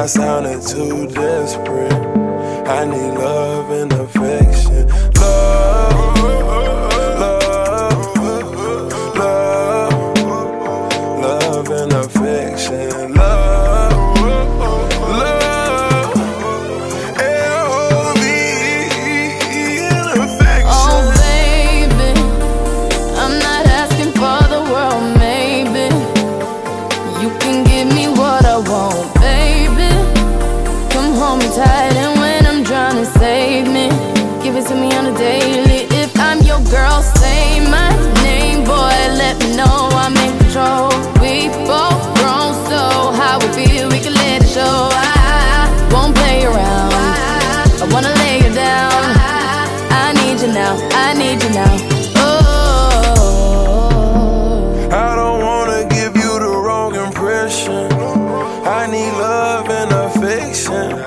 not sounding too desperate. I need love and affection. Love, love, love, love and affection. Love, love, L-O-V and affection. Oh baby, I'm not asking for the world, maybe. You can give me what I want, baby. Come hold me tight and when I'm drowning, save me. Give it to me on a daily. If I'm your girl, say my name, boy, let me know I'm in control. We both grown, so how we feel, we can let it show. I won't play around, I wanna lay you down. I need you now, I need you now. Oh, I don't wanna give you the wrong impression. I need love and affection.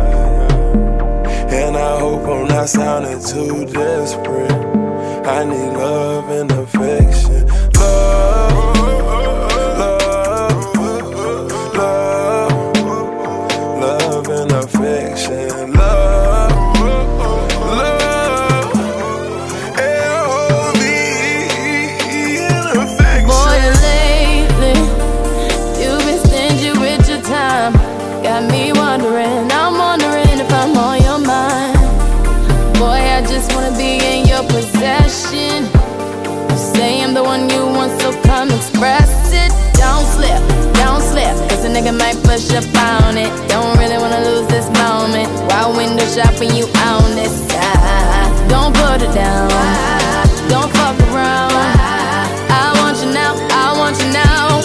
And I hope I'm not sounding too desperate. I need love and affection. Love, love, love, love and affection. Love, love, L-O-V and affection. boy, lately you've been stingy with your time. Got me wondering, I'm wondering if I'm on your mind. Boy, I just wanna be in your possession. You say I'm the one you want, so come express it. Don't slip, cause a nigga might push up on it. Don't really wanna lose this moment while window shopping you on this side. Don't put it down, don't fuck around. I want you now, I want you now.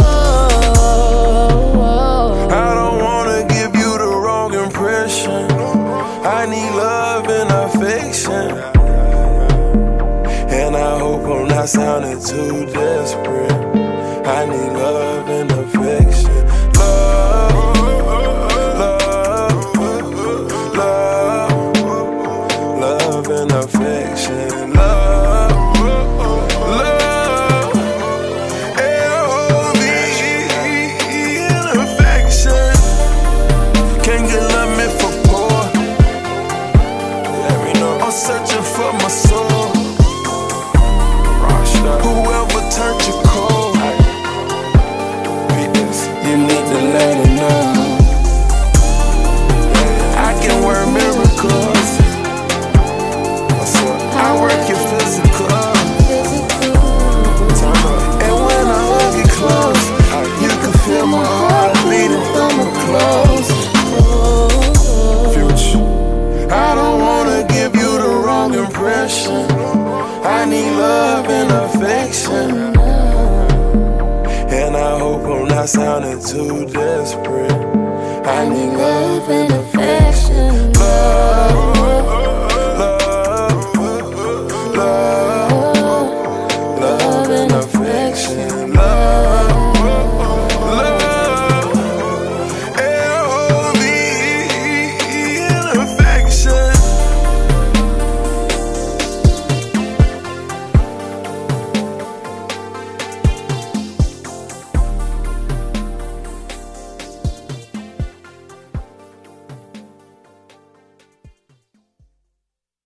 Oh, I don't wanna give you the wrong impression. I need love and affection. And I hope I'm not sounding too desperate. I need love and affection. Love, love, love, love and affection. Love, love, L-O-V and affection. Can't get love me for poor. I'm searching for my soul. Whoever turned you cold, you need to let it know. I can work miracles. I work your physical. And when I hug you close, you can feel my heart beating from my clothes. Future, I don't wanna give you the wrong impression. I need love and affection. And I hope I'm not sounding too desperate. I need love and affection.